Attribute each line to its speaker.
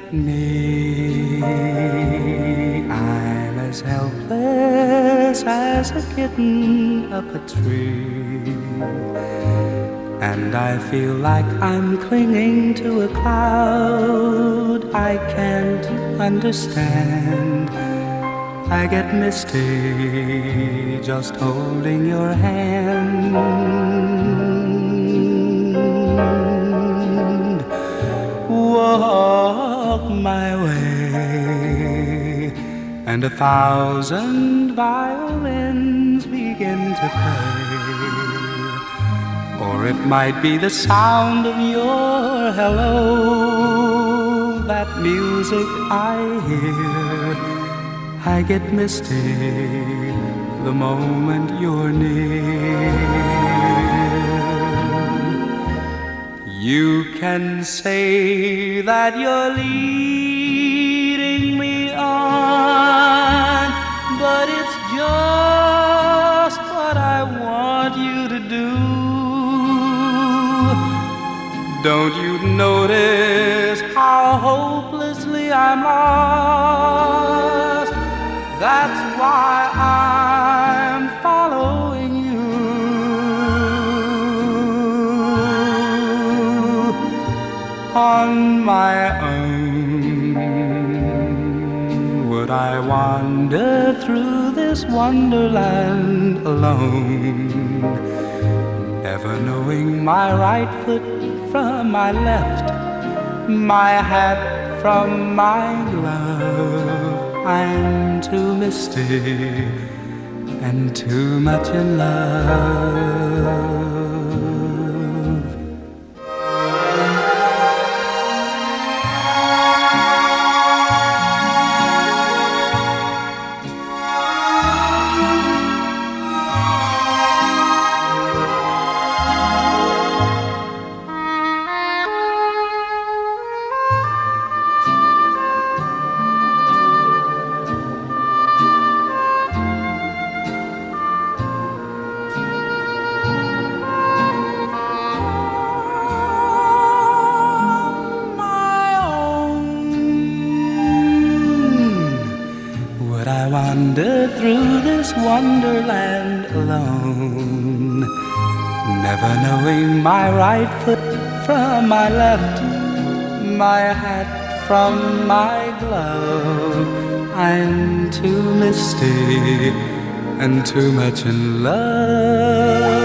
Speaker 1: me. I'm as helpless as a kitten up a tree, and I feel like I'm clinging to a cloud I can't understand. I get misty just holding your hand. Walk my way, and 1,000 violins begin to play. Or it might be the sound of your hello, that music I hear. I get misty the moment you're near. You can say that you're leading me on, but it's just what I want you to do. Don't you notice how hopelessly I'm lost? That's why I'm following you. On my own, would I wander through this wonderland alone, never knowing my right foot from my left, my hat from my glove. I'm too misty and too much in love. Wander through this wonderland alone, never knowing my right foot from my left, my hat from my glove. I'm too misty and too much in love.